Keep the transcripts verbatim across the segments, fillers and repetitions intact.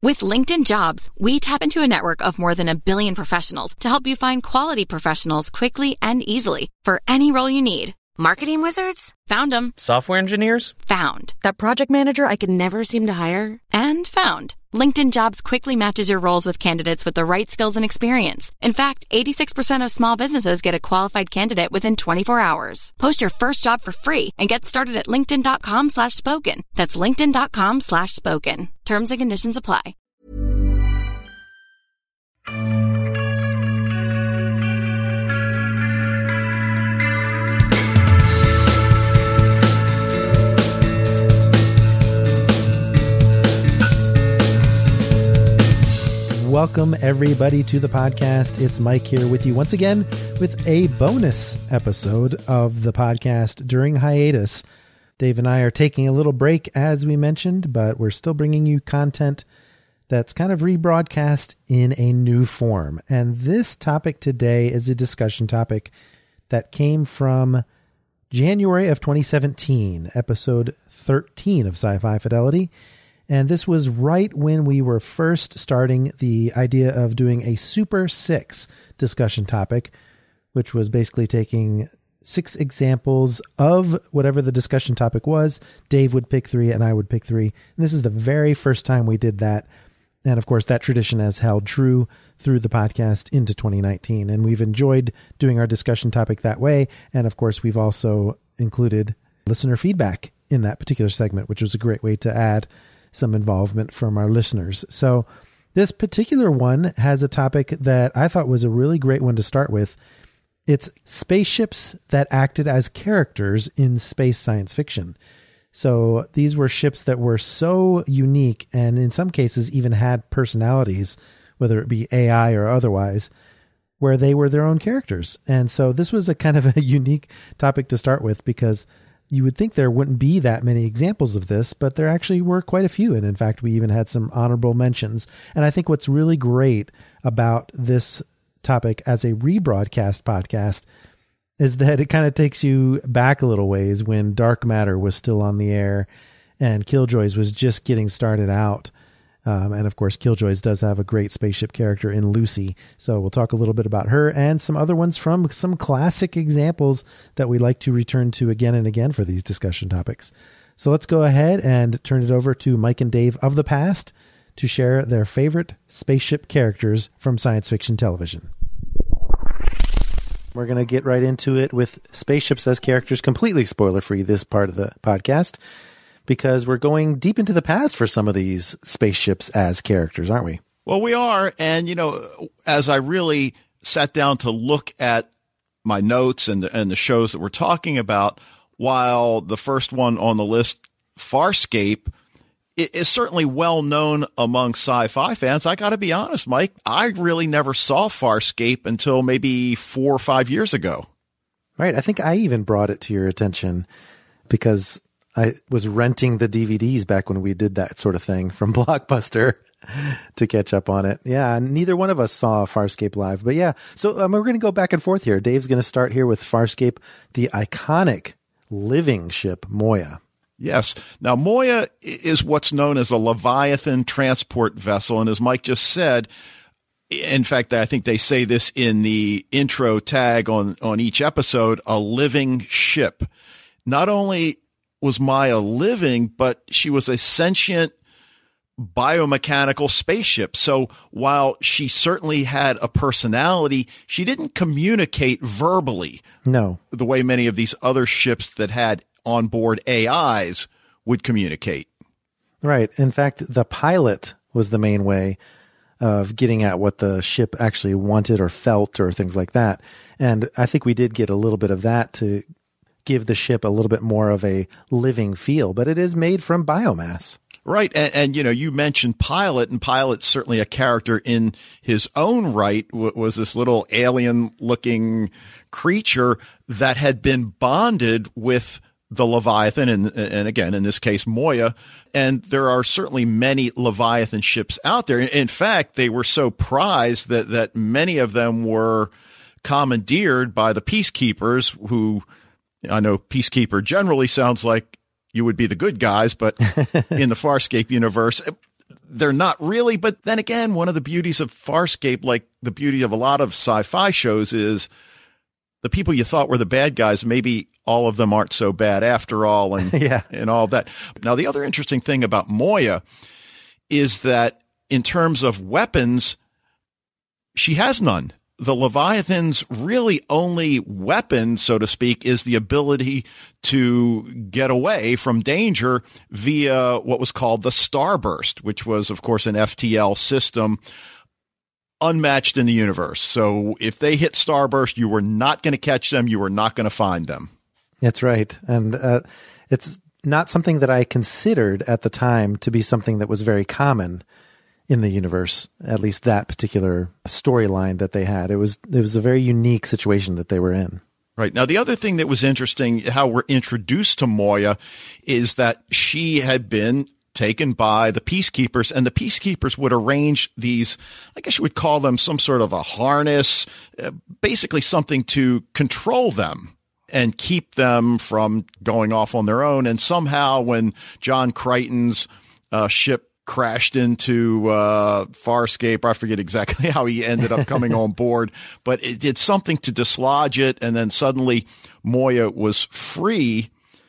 With LinkedIn Jobs, we tap into a network of more than a billion professionals to help you find quality professionals quickly and easily for any role you need. Marketing wizards? Found them. Software engineers? Found. That project manager I could never seem to hire? And found. LinkedIn Jobs quickly matches your roles with candidates with the right skills and experience. In fact, eighty-six percent of small businesses get a qualified candidate within twenty-four hours. Post your first job for free and get started at linkedin.com slash spoken. That's linkedin.com slash spoken. Terms and conditions apply. Welcome, everybody, to the podcast. It's Mike here with you once again with a bonus episode of the podcast during hiatus. Dave and I are taking a little break, as we mentioned, but we're still bringing you content that's kind of rebroadcast in a new form. And this topic today is a discussion topic that came from January of twenty seventeen, episode thirteen of Sci-Fi Fidelity. And this was right when we were first starting the idea of doing a Super Six discussion topic, which was basically taking six examples of whatever the discussion topic was. Dave would pick three and I would pick three. And this is the very first time we did that. And of course, that tradition has held true through the podcast into twenty nineteen. And we've enjoyed doing our discussion topic that way. And of course, we've also included listener feedback in that particular segment, which was a great way to add some involvement from our listeners. So this particular one has a topic that I thought was a really great one to start with. It's spaceships that acted as characters in space science fiction. So these were ships that were so unique and in some cases even had personalities, whether it be A I or otherwise, where they were their own characters. And so this was a kind of a unique topic to start with because you would think there wouldn't be that many examples of this, but there actually were quite a few. And in fact, we even had some honorable mentions. And I think what's really great about this topic as a rebroadcast podcast is that it kind of takes you back a little ways when Dark Matter was still on the air and Killjoys was just getting started out. Um, and of course, Killjoys does have a great spaceship character in Lucy. So we'll talk a little bit about her and some other ones from some classic examples that we like to return to again and again for these discussion topics. So let's go ahead and turn it over to Mike and Dave of the past to share their favorite spaceship characters from science fiction television. We're going to get right into it with spaceships as characters, completely spoiler-free this part of the podcast, because we're going deep into the past for some of these spaceships as characters, aren't we? Well, we are. And, you know, as I really sat down to look at my notes and the, and the shows that we're talking about, while the first one on the list, Farscape, is certainly well known among sci-fi fans. I got to be honest, Mike, I really never saw Farscape until maybe four or five years ago. Right. I think I even brought it to your attention because I was renting the D V Ds back when we did that sort of thing from Blockbuster to catch up on it. Yeah, neither one of us saw Farscape live, but yeah. So um, we're going to go back and forth here. Dave's going to start here with Farscape, the iconic living ship Moya. Yes. Now, Moya is what's known as a Leviathan transport vessel. And as Mike just said, in fact, I think they say this in the intro tag on, on each episode, a living ship. Not only was Maya living, but she was a sentient biomechanical spaceship. So while she certainly had a personality, she didn't communicate verbally. No. The way many of these other ships that had onboard A Is would communicate. Right. In fact, the pilot was the main way of getting at what the ship actually wanted or felt or things like that. And I think we did get a little bit of that to give the ship a little bit more of a living feel, but it is made from biomass. Right. And, and you know, you mentioned Pilot, and Pilot's certainly a character in his own right, w- was this little alien looking creature that had been bonded with the Leviathan, and, and again, in this case, Moya. And there are certainly many Leviathan ships out there. In fact, they were so prized that, that many of them were commandeered by the peacekeepers, who, I know peacekeeper generally sounds like you would be the good guys, but in the Farscape universe, they're not really. But then again, one of the beauties of Farscape, like the beauty of a lot of sci-fi shows, is the people you thought were the bad guys, maybe all of them aren't so bad after all, and yeah. and all that. Now, the other interesting thing about Moya is that in terms of weapons, she has none. The Leviathan's really only weapon, so to speak, is the ability to get away from danger via what was called the Starburst, which was, of course, an F T L system unmatched in the universe. So if they hit Starburst, you were not going to catch them. You were not going to find them. That's right. And uh, it's not something that I considered at the time to be something that was very common in the universe, at least that particular storyline that they had. It was it was a very unique situation that they were in. Right. Now, the other thing that was interesting, how we're introduced to Moya, is that she had been taken by the Peacekeepers, and the Peacekeepers would arrange these, I guess you would call them some sort of a harness, uh, basically something to control them and keep them from going off on their own. And somehow when John Crichton's uh, ship crashed into uh, Farscape, I forget exactly how he ended up coming on board, but it did something to dislodge it, and then suddenly Moya was free,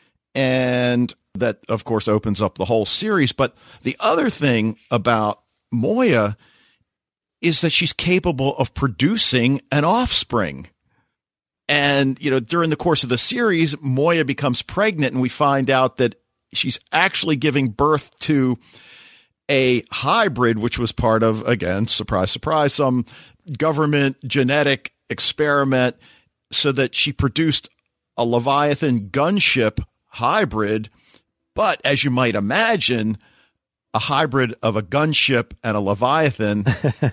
and that, of course, opens up the whole series. But the other thing about Moya is that she's capable of producing an offspring. And, you know, during the course of the series, Moya becomes pregnant, and we find out that she's actually giving birth to a hybrid, which was part of, again, surprise, surprise, some government genetic experiment, so that she produced a Leviathan gunship hybrid. But as you might imagine, a hybrid of a gunship and a Leviathan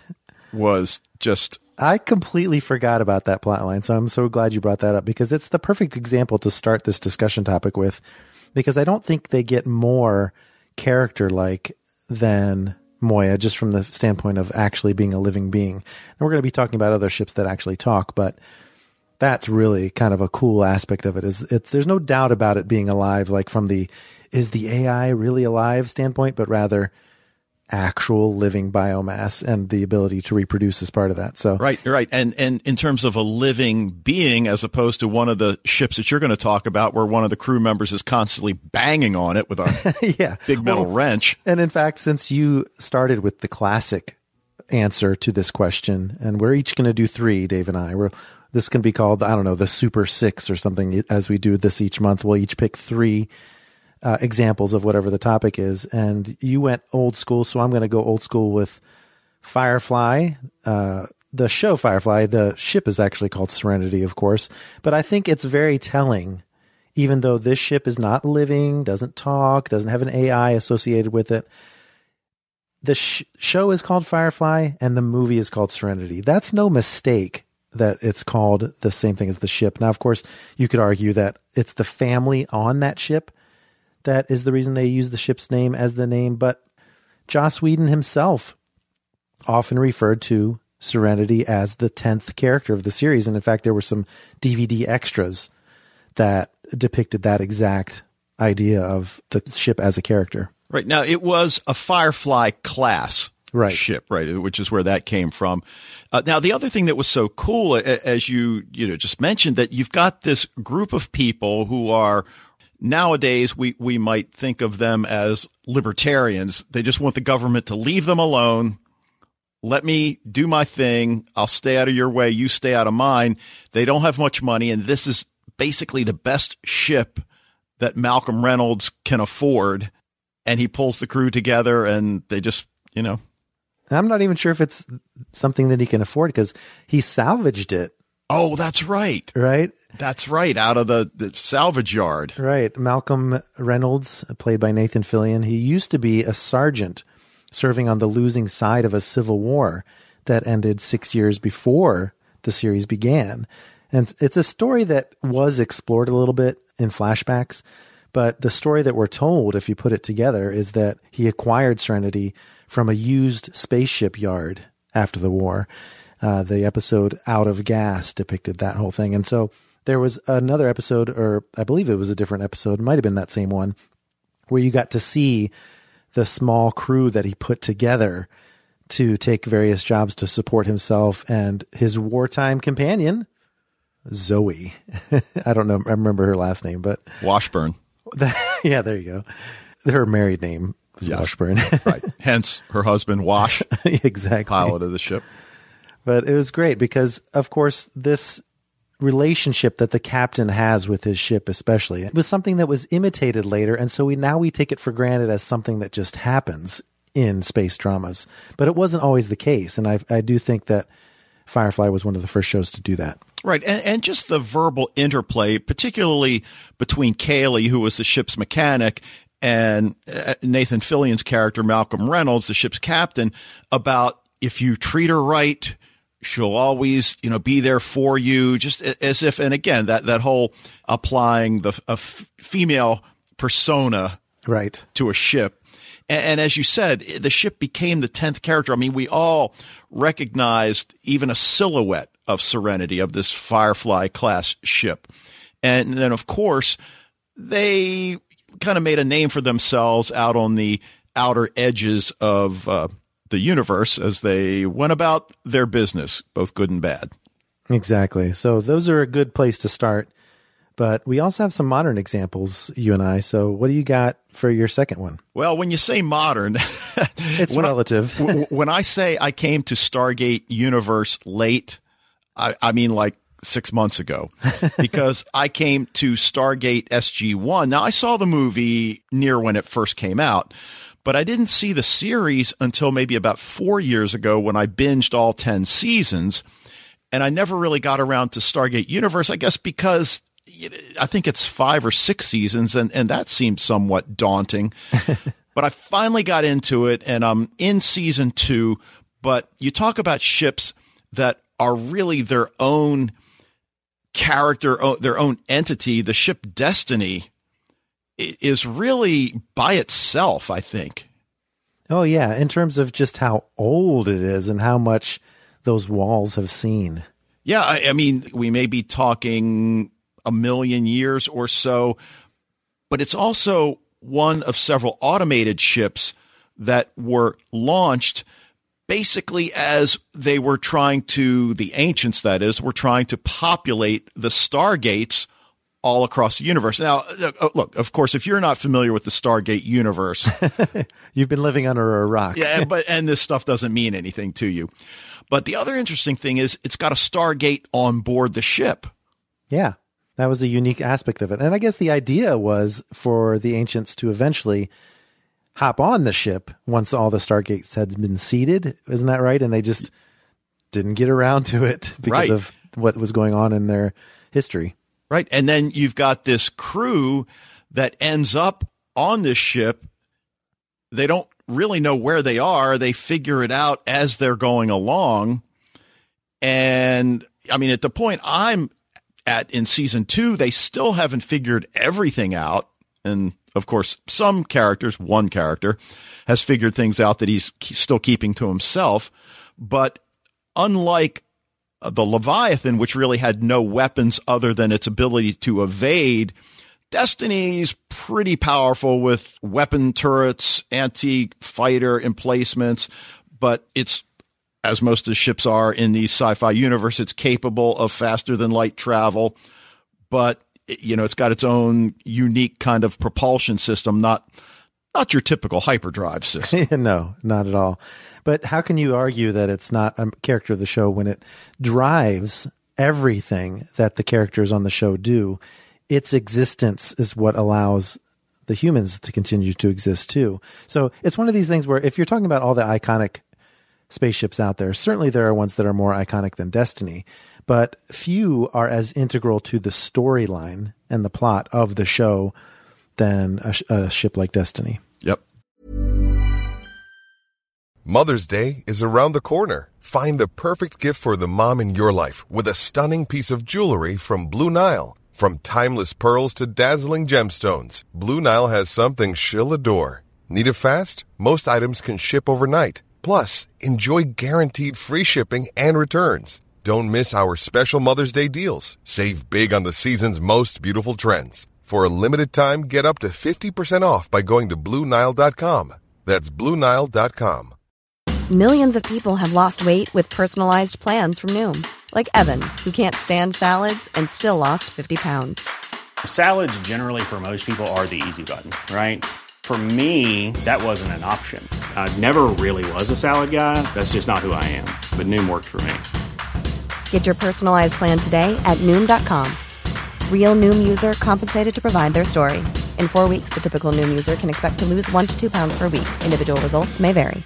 was just... I completely forgot about that plotline, so I'm so glad you brought that up, because it's the perfect example to start this discussion topic with, because I don't think they get more character-like than Moya, just from the standpoint of actually being a living being. And we're going to be talking about other ships that actually talk, but that's really kind of a cool aspect of it. Is it's there's no doubt about it being alive, like from the is the A I really alive standpoint, but rather actual living biomass and the ability to reproduce is part of that. So right, right. And and in terms of a living being, as opposed to one of the ships that you're going to talk about, where one of the crew members is constantly banging on it with a yeah. big metal well, wrench. And in fact, since you started with the classic answer to this question, and we're each going to do three, Dave and I, we're this can be called, I don't know, the Super Six or something, as we do this each month. We'll each pick three Uh, examples of whatever the topic is. And you went old school, so I'm going to go old school with Firefly. Uh, the show Firefly, the ship is actually called Serenity, of course. But I think it's very telling, even though this ship is not living, doesn't talk, doesn't have an A I associated with it. The sh- show is called Firefly, and the movie is called Serenity. That's no mistake that it's called the same thing as the ship. Now, of course, you could argue that it's the family on that ship that is the reason they use the ship's name as the name. But Joss Whedon himself often referred to Serenity as the tenth character of the series. And in fact, there were some D V D extras that depicted that exact idea of the ship as a character. Right. Now, it was a Firefly class right. ship, right, which is where that came from. Uh, now, the other thing that was so cool, as you you know just mentioned, that you've got this group of people who are, nowadays, we, we might think of them as libertarians. They just want the government to leave them alone. Let me do my thing. I'll stay out of your way. You stay out of mine. They don't have much money, and this is basically the best ship that Malcolm Reynolds can afford. And he pulls the crew together, and they just, you know. I'm not even sure if it's something that he can afford, because he salvaged it. Oh, that's right. Right? That's right. Out of the, the salvage yard. Right. Malcolm Reynolds, played by Nathan Fillion, he used to be a sergeant serving on the losing side of a civil war that ended six years before the series began. And it's a story that was explored a little bit in flashbacks, but the story that we're told, if you put it together, is that he acquired Serenity from a used spaceship yard after the war. Uh, the episode Out of Gas depicted that whole thing. And so there was another episode, or I believe it was a different episode, it might have been that same one, where you got to see the small crew that he put together to take various jobs to support himself and his wartime companion, Zoe. I don't know. I remember her last name, but Washburn. Yeah, there you go. Her married name was yes. Washburn. Right. Hence her husband, Wash. Exactly. Pilot of the ship. But it was great because, of course, this relationship that the captain has with his ship, especially, it was something that was imitated later. And so we now we take it for granted as something that just happens in space dramas. But it wasn't always the case. And I, I do think that Firefly was one of the first shows to do that. Right. And, and just the verbal interplay, particularly between Kaylee, who was the ship's mechanic, and Nathan Fillion's character, Malcolm Reynolds, the ship's captain, about if you treat her right, she'll always, you know, be there for you, just as if, and again, that, that whole applying the a f- female persona right to a ship. And, and as you said, the ship became the tenth character. I mean, we all recognized even a silhouette of Serenity, of this Firefly class ship. And then, of course, they kind of made a name for themselves out on the outer edges of uh, the universe as they went about their business, both good and bad. Exactly. So those are a good place to start. But we also have some modern examples, you and I. So what do you got for your second one? Well, when you say modern, it's when relative. I, when I say I came to Stargate Universe late, I, I mean like six months ago, because I came to Stargate S G one. Now, I saw the movie near when it first came out, but I didn't see the series until maybe about four years ago when I binged all ten seasons. And I never really got around to Stargate Universe, I guess, because I think it's five or six seasons, and, and that seemed somewhat daunting. But I finally got into it, and I'm in season two. But you talk about ships that are really their own character, their own entity. The ship Destiny is really by itself, I think. Oh, yeah. In terms of just how old it is and how much those walls have seen. Yeah. I, I mean, we may be talking a million years or so, but it's also one of several automated ships that were launched basically as they were trying to, the ancients, that is, were trying to populate the Stargates all across the universe. Now, look, of course, if you're not familiar with the Stargate universe, you've been living under a rock. Yeah, but and this stuff doesn't mean anything to you. But the other interesting thing is it's got a Stargate on board the ship. Yeah, that was a unique aspect of it. And I guess the idea was for the ancients to eventually hop on the ship once all the Stargates had been seeded. Isn't that right? And they just didn't get around to it because right. of what was going on in their history. Right. And then you've got this crew that ends up on this ship. They don't really know where they are. They figure it out as they're going along. And I mean, at the point I'm at in season two, they still haven't figured everything out. And of course, some characters, one character has figured things out that he's still keeping to himself. But unlike the Leviathan, which really had no weapons other than its ability to evade, Destiny's pretty powerful with weapon turrets, anti-fighter emplacements, but it's, as most of the ships are in the sci-fi universe, it's capable of faster than light travel, but you know, it's got its own unique kind of propulsion system, not not your typical hyperdrive system. No, not at all. But how can you argue that it's not a character of the show when it drives everything that the characters on the show do? Its existence is what allows the humans to continue to exist too. So it's one of these things where if you're talking about all the iconic spaceships out there, certainly there are ones that are more iconic than Destiny, but few are as integral to the storyline and the plot of the show than a, sh- a ship like Destiny. Yep. Mother's Day is around the corner. Find the perfect gift for the mom in your life with a stunning piece of jewelry from Blue Nile. From timeless pearls to dazzling gemstones, Blue Nile has something she'll adore. Need it fast? Most items can ship overnight. Plus, enjoy guaranteed free shipping and returns. Don't miss our special Mother's Day deals. Save big on the season's most beautiful trends. For a limited time, get up to fifty percent off by going to Blue Nile dot com. That's Blue Nile dot com. Millions of people have lost weight with personalized plans from Noom. Like Evan, who can't stand salads and still lost fifty pounds. Salads generally for most people are the easy button, right? For me, that wasn't an option. I never really was a salad guy. That's just not who I am. But Noom worked for me. Get your personalized plan today at Noom dot com. Real Noom user compensated to provide their story. In four weeks, the typical Noom user can expect to lose one to two pounds per week. Individual results may vary.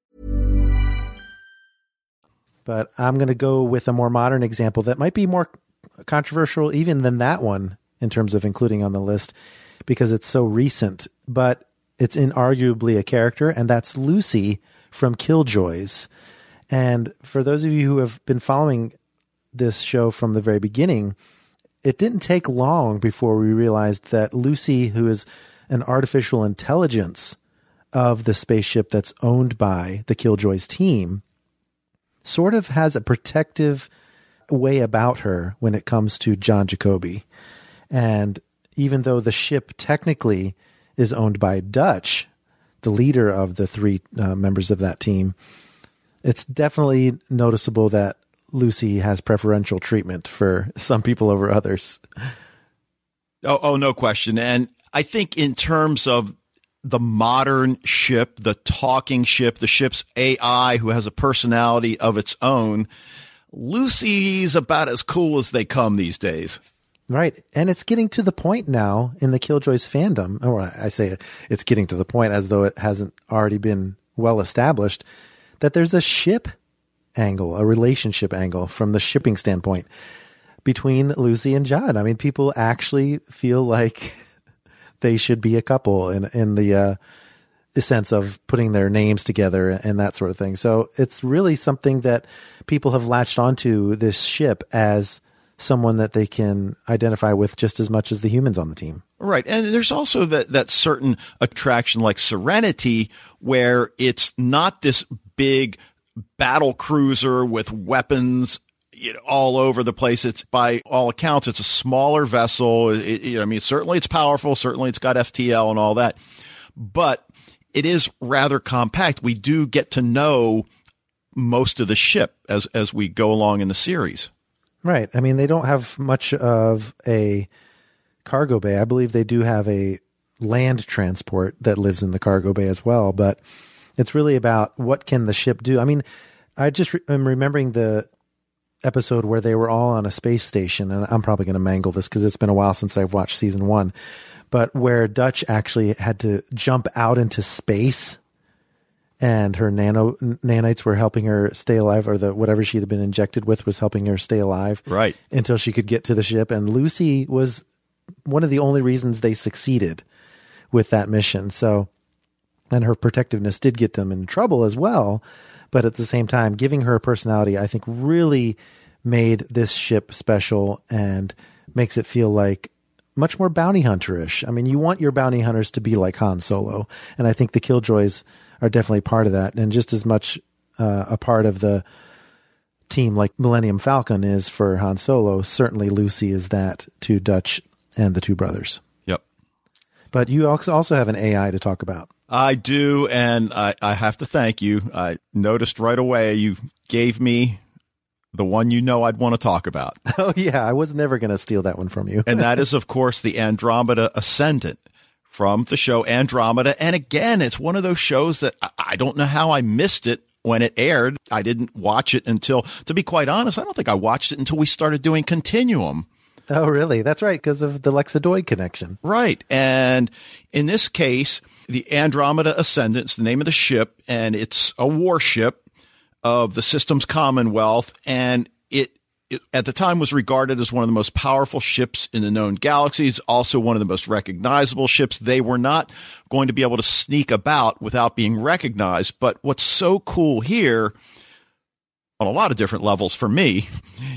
But I'm going to go with a more modern example that might be more controversial even than that one in terms of including on the list because it's so recent. But it's inarguably a character, and that's Lucy from Killjoys. And for those of you who have been following this show from the very beginning, it didn't take long before we realized that Lucy, who is an artificial intelligence of the spaceship that's owned by the Killjoys team, sort of has a protective way about her when it comes to John Jacobi. And even though the ship technically is owned by Dutch, the leader of the three uh, members of that team, it's definitely noticeable that Lucy has preferential treatment for some people over others. Oh, oh, no question. And I think in terms of the modern ship, the talking ship, the ship's A I who has a personality of its own, Lucy's about as cool as they come these days. Right. And it's getting to the point now in the Killjoys fandom, or I say it's getting to the point as though it hasn't already been well established, that there's a ship angle, a relationship angle from the shipping standpoint between Lucy and John. I mean, people actually feel like they should be a couple in, in the, uh, the sense of putting their names together and that sort of thing. So it's really something that people have latched onto this ship as someone that they can identify with just as much as the humans on the team. Right. And there's also that, that certain attraction like Serenity, where it's not this big battle cruiser with weapons, you know, all over the place. It's, by all accounts, it's a smaller vessel. It, it, I mean, certainly it's powerful. Certainly it's got F T L and all that, but it is rather compact. We do get to know most of the ship as, as we go along in the series. Right. I mean, they don't have much of a cargo bay. I believe they do have a land transport that lives in the cargo bay as well, but it's really about what can the ship do. I mean, I just re- am remembering the episode where they were all on a space station, and I'm probably going to mangle this because it's been a while since I've watched season one, but where Dutch actually had to jump out into space and her nano nanites were helping her stay alive, or the whatever she had been injected with was helping her stay alive, right, until she could get to the ship. And Lucy was one of the only reasons they succeeded with that mission. So, and her protectiveness did get them in trouble as well. But at the same time, giving her a personality, I think, really made this ship special and makes it feel like much more bounty hunter-ish. I mean, you want your bounty hunters to be like Han Solo. And I think the Killjoys are definitely part of that. And just as much uh, a part of the team like Millennium Falcon is for Han Solo, certainly Lucy is that to Dutch and the two brothers. Yep. But you also have an A I to talk about. I do, and I, I have to thank you. I noticed right away you gave me the one you know I'd want to talk about. Oh, yeah. I was never going to steal that one from you. And that is, of course, the Andromeda Ascendant from the show Andromeda. And again, it's one of those shows that I, I don't know how I missed it when it aired. I didn't watch it until, to be quite honest, I don't think I watched it until we started doing Continuum. Oh, really? That's right, because of the Lexadoid connection. Right. And in this case, the Andromeda Ascendant is the name of the ship, and it's a warship of the Systems Commonwealth, and it, it at the time was regarded as one of the most powerful ships in the known galaxy. It's also one of the most recognizable ships. They were not going to be able to sneak about without being recognized. But what's so cool here, on a lot of different levels for me,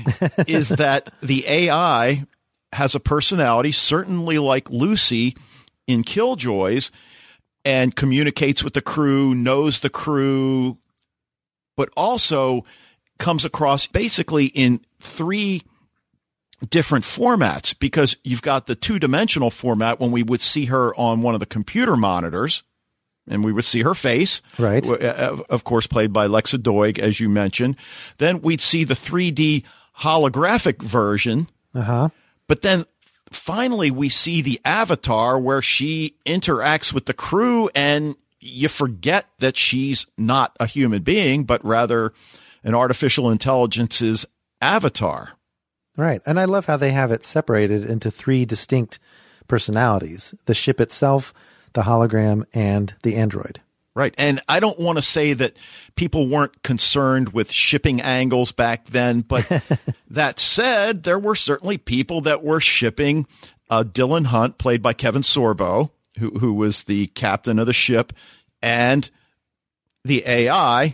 is that the A I has a personality, certainly like Lucy in Killjoys, and communicates with the crew, knows the crew, but also comes across basically in three different formats, because you've got the two-dimensional format when we would see her on one of the computer monitors, and we would see her face. Right. Of course, played by Lexa Doig, as you mentioned. Then we'd see the three D holographic version. Uh-huh. But then finally we see the avatar where she interacts with the crew, and you forget that she's not a human being, but rather an artificial intelligence's avatar. Right. And I love how they have it separated into three distinct personalities: the ship itself, the hologram, and the android. Right. And I don't want to say that people weren't concerned with shipping angles back then, but that said, there were certainly people that were shipping uh, Dylan Hunt, played by Kevin Sorbo, who, who was the captain of the ship, and the A I,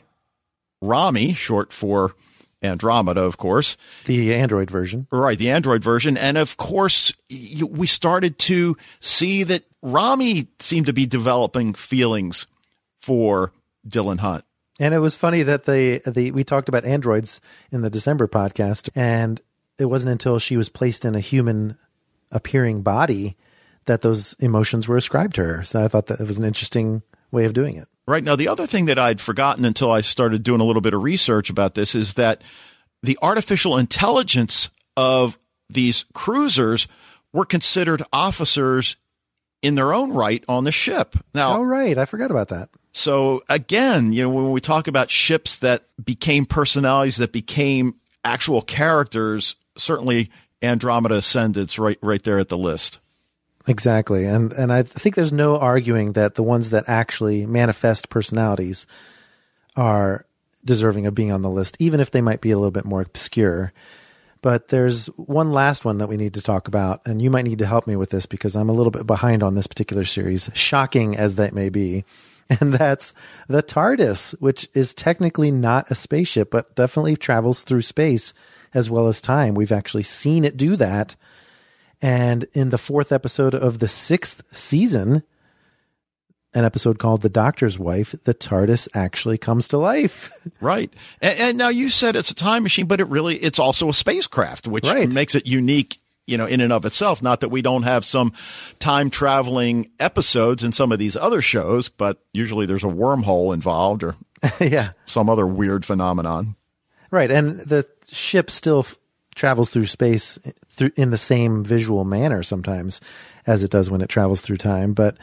Rami, short for Andromeda, of course. The Android version. Right, the Android version. And of course, you, we started to see that Rami seemed to be developing feelings for Dylan Hunt. And it was funny that they, the, we talked about androids in the December podcast, and it wasn't until she was placed in a human appearing body that those emotions were ascribed to her. So I thought that it was an interesting way of doing it. Right. Now, the other thing that I'd forgotten until I started doing a little bit of research about this is that the artificial intelligence of these cruisers were considered officers in their own right on the ship. Now, oh, right. I forgot about that. So again, you know, when we talk about ships that became personalities, that became actual characters, certainly Andromeda Ascendant's right, right there at the list. Exactly. And and I think there's no arguing that the ones that actually manifest personalities are deserving of being on the list, even if they might be a little bit more obscure. But there's one last one that we need to talk about, and you might need to help me with this because I'm a little bit behind on this particular series, shocking as that may be. And that's the TARDIS, which is technically not a spaceship, but definitely travels through space as well as time. We've actually seen it do that. And in the fourth episode of the sixth season, an episode called The Doctor's Wife, the TARDIS actually comes to life. Right. And, and now you said it's a time machine, but it really, it's also a spacecraft, which right. makes it unique, you know, in and of itself. Not that we don't have some time traveling episodes in some of these other shows, but usually there's a wormhole involved or yeah. some other weird phenomenon. Right. And the ship still f- travels through space through in the same visual manner sometimes as it does when it travels through time. But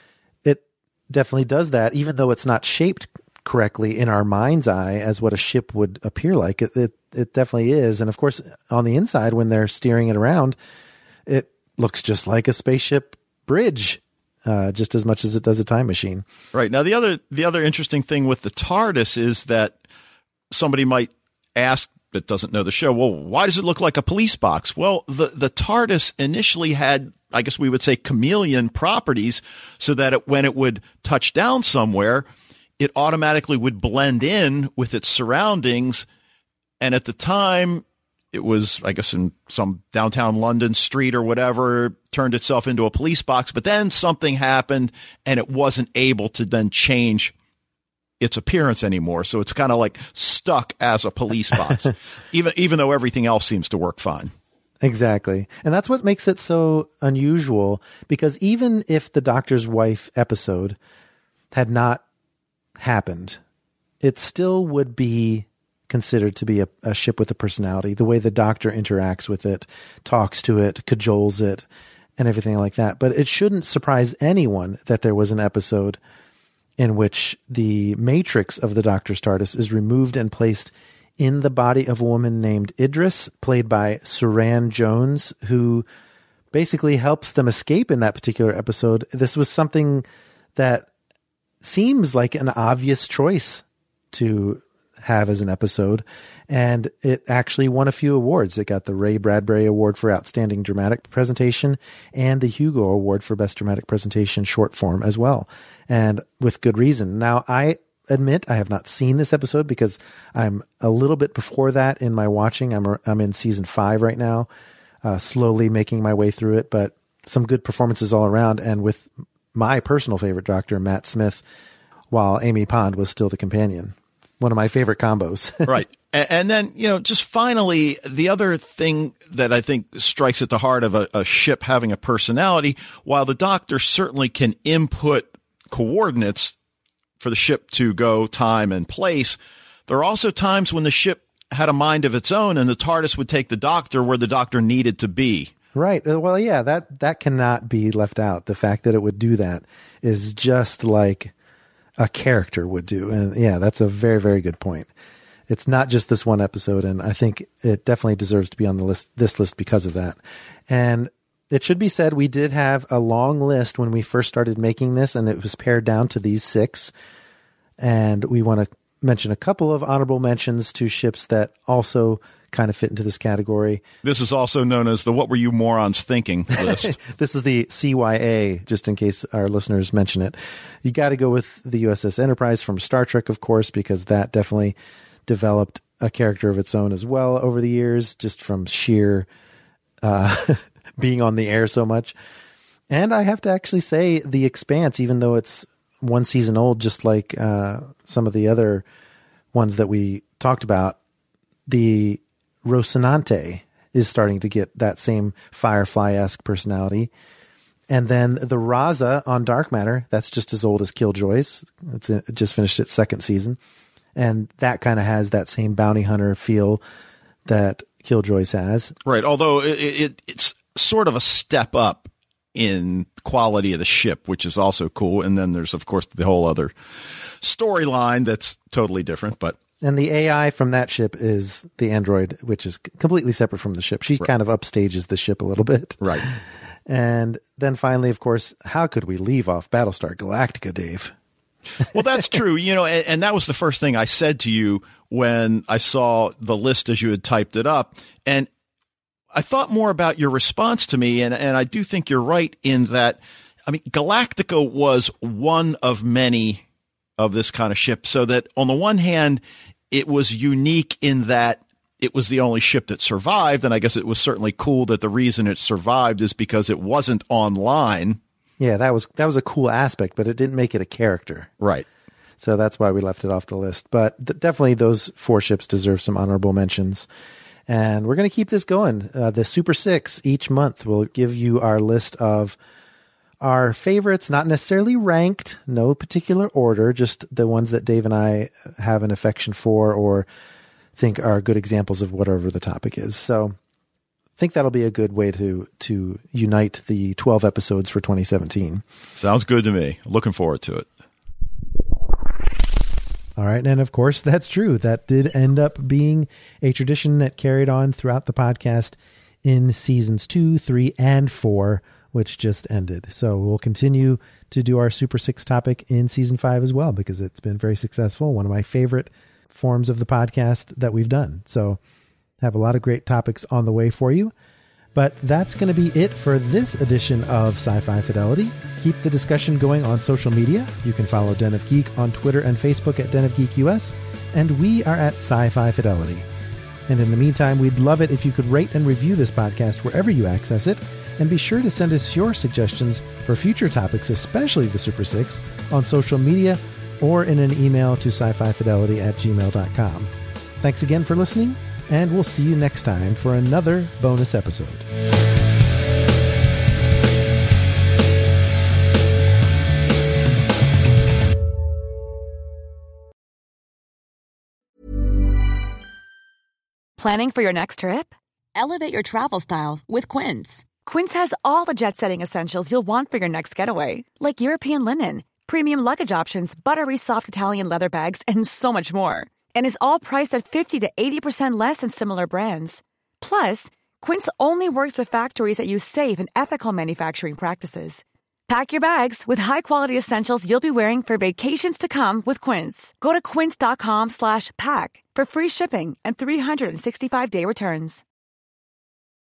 it definitely does that, even though it's not shaped correctly in our mind's eye as what a ship would appear like. It, it, it definitely is. And of course, on the inside, when they're steering it around, it looks just like a spaceship bridge, uh, just as much as it does a time machine. Right. Now, the other, the other interesting thing with the TARDIS is that somebody might ask that doesn't know the show, well, why does it look like a police box? Well, the, the TARDIS initially had, I guess we would say, chameleon properties, so that it, when it would touch down somewhere, it automatically would blend in with its surroundings. And at the time, it was, I guess, in some downtown London street or whatever, turned itself into a police box. But then something happened and it wasn't able to then change its appearance anymore. So it's kind of like stuck as a police box, even, even though everything else seems to work fine. Exactly. And that's what makes it so unusual, because even if the Doctor's Wife episode had not happened, it still would be considered to be a, a ship with a personality. The way the Doctor interacts with it, talks to it, cajoles it, and everything like that. But it shouldn't surprise anyone that there was an episode in which the matrix of the Doctor's TARDIS is removed and placed in the body of a woman named Idris, played by Suran Jones, who basically helps them escape in that particular episode. This was something that seems like an obvious choice to have as an episode, and it actually won a few awards. It got the Ray Bradbury Award for Outstanding Dramatic Presentation and the Hugo Award for Best Dramatic Presentation Short Form as well, and with good reason. Now, I admit I have not seen this episode because I'm a little bit before that in my watching. I'm I'm in season five right now, uh, slowly making my way through it, but some good performances all around, and with my personal favorite Doctor, Matt Smith, while Amy Pond was still the companion. One of my favorite combos. Right. And, and then, you know, just finally, the other thing that I think strikes at the heart of a, a ship having a personality, while the Doctor certainly can input coordinates for the ship to go time and place. There are also times when the ship had a mind of its own and the TARDIS would take the Doctor where the Doctor needed to be. Right. Well, yeah, that, that cannot be left out. The fact that it would do that is just like a character would do. And yeah, that's a very, very good point. It's not just this one episode, and I think it definitely deserves to be on the list, this list because of that. And it should be said, we did have a long list when we first started making this, and it was pared down to these six. And we want to mention a couple of honorable mentions to ships that also kind of fit into this category. This is also known as the What Were You Morons Thinking list. This is the C Y A, just in case our listeners mention it. You got to go with the U S S Enterprise from Star Trek, of course, because that definitely developed a character of its own as well over the years, just from sheer uh, being on the air so much. And I have to actually say The Expanse, even though it's one season old, just like uh, some of the other ones that we talked about, the Rocinante is starting to get that same Firefly-esque personality. And then the Raza on Dark Matter, that's just as old as Killjoys. It's it just finished its second season. And that kind of has that same bounty hunter feel that Killjoys has. Right, although it, it, it's sort of a step up in quality of the ship, which is also cool. And then there's, of course, the whole other storyline that's totally different, but... And the A I from that ship is the android, which is completely separate from the ship. She right. kind of upstages the ship a little bit. Right. And then finally, of course, how could we leave off Battlestar Galactica, Dave? Well, that's true. You know, and, and that was the first thing I said to you when I saw the list as you had typed it up. And I thought more about your response to me. And, and I do think you're right in that, I mean, Galactica was one of many of this kind of ship, so that on the one hand, it was unique in that it was the only ship that survived. And I guess it was certainly cool that the reason it survived is because it wasn't online. Yeah, that was, that was a cool aspect, but it didn't make it a character. Right. So that's why we left it off the list. But th- definitely those four ships deserve some honorable mentions. And we're going to keep this going. Uh, the Super Six each month will give you our list of our favorites, not necessarily ranked, no particular order, just the ones that Dave and I have an affection for or think are good examples of whatever the topic is. So I think that'll be a good way to to unite the twelve episodes for twenty seventeen. Sounds good to me. Looking forward to it. All right. And of course, that's true. That did end up being a tradition that carried on throughout the podcast in seasons two, three, and four, which just ended. So we'll continue to do our Super Six topic in season five as well, because it's been very successful. One of my favorite forms of the podcast that we've done. So have a lot of great topics on the way for you. But that's going to be it for this edition of Sci-Fi Fidelity. Keep the discussion going on social media. You can follow Den of Geek on Twitter and Facebook at Den of Geek U S, and we are at Sci-Fi Fidelity. And in the meantime, we'd love it if you could rate and review this podcast wherever you access it, and be sure to send us your suggestions for future topics, especially the Super Six, on social media or in an email to sci-fi fidelity at gmail dot com. Thanks again for listening, and we'll see you next time for another bonus episode. Planning for your next trip? Elevate your travel style with Quince. Quince has all the jet-setting essentials you'll want for your next getaway, like European linen, premium luggage options, buttery soft Italian leather bags, and so much more. And is all priced at fifty to eighty percent less than similar brands. Plus, Quince only works with factories that use safe and ethical manufacturing practices. Pack your bags with high-quality essentials you'll be wearing for vacations to come with Quince. Go to quince dot com slash pack for free shipping and three sixty-five day returns.